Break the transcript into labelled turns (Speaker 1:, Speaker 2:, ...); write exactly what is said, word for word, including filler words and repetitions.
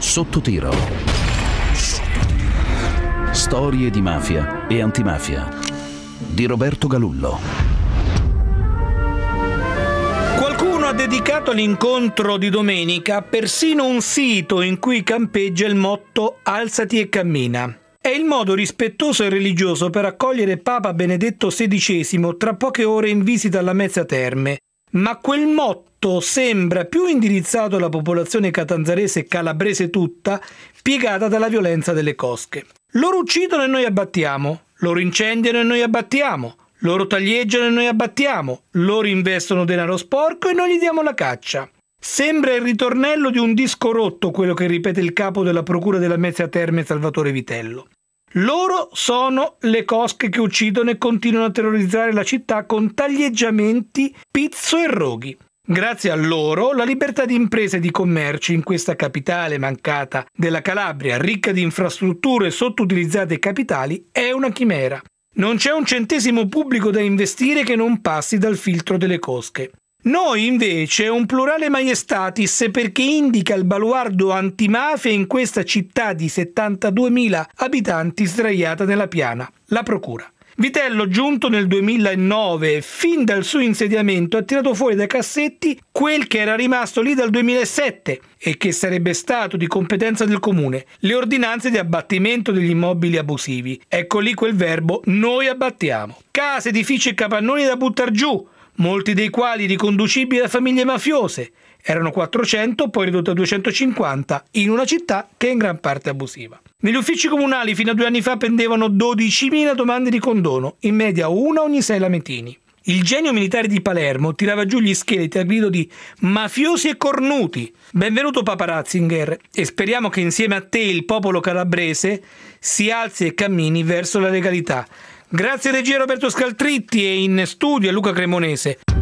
Speaker 1: Sotto tiro. Storie di mafia e antimafia di Roberto Galullo.
Speaker 2: Qualcuno ha dedicato all'incontro di domenica persino un sito in cui campeggia il motto "Alzati e cammina". È il modo rispettoso e religioso per accogliere Papa Benedetto sedicesimo tra poche ore in visita alla Mezzia Terme. Ma quel motto sembra più indirizzato alla popolazione catanzarese e calabrese tutta, piegata dalla violenza delle cosche. Loro uccidono e noi abbattiamo, loro incendiano e noi abbattiamo, loro taglieggiano e noi abbattiamo, loro investono denaro sporco e noi gli diamo la caccia. Sembra il ritornello di un disco rotto quello che ripete il capo della procura della Mezzia Terme Salvatore Vitello. Loro sono le cosche che uccidono e continuano a terrorizzare la città con taglieggiamenti, pizzo e roghi. Grazie a loro, la libertà di impresa e di commercio in questa capitale mancata della Calabria, ricca di infrastrutture sottoutilizzate e capitali, è una chimera. Non c'è un centesimo pubblico da investire che non passi dal filtro delle cosche. Noi invece un plurale maiestatis perché indica il baluardo antimafia in questa città di settantaduemila abitanti sdraiata nella piana, la procura. Vitello, giunto nel duemilanove, fin dal suo insediamento ha tirato fuori dai cassetti quel che era rimasto lì dal duemilasette e che sarebbe stato di competenza del comune, le ordinanze di abbattimento degli immobili abusivi. Ecco lì quel verbo "noi abbattiamo". Case, edifici e capannoni da buttar giù, molti dei quali riconducibili a famiglie mafiose. Erano quattrocento, poi ridotti a duecentocinquanta, in una città che è in gran parte abusiva. Negli uffici comunali fino a due anni fa pendevano dodicimila domande di condono, in media una ogni sei lametini. Il genio militare di Palermo tirava giù gli scheletri al grido di "mafiosi e cornuti". Benvenuto Papa Ratzinger, e speriamo che insieme a te il popolo calabrese si alzi e cammini verso la legalità. Grazie regia Roberto Scaltritti e in studio a Luca Cremonese.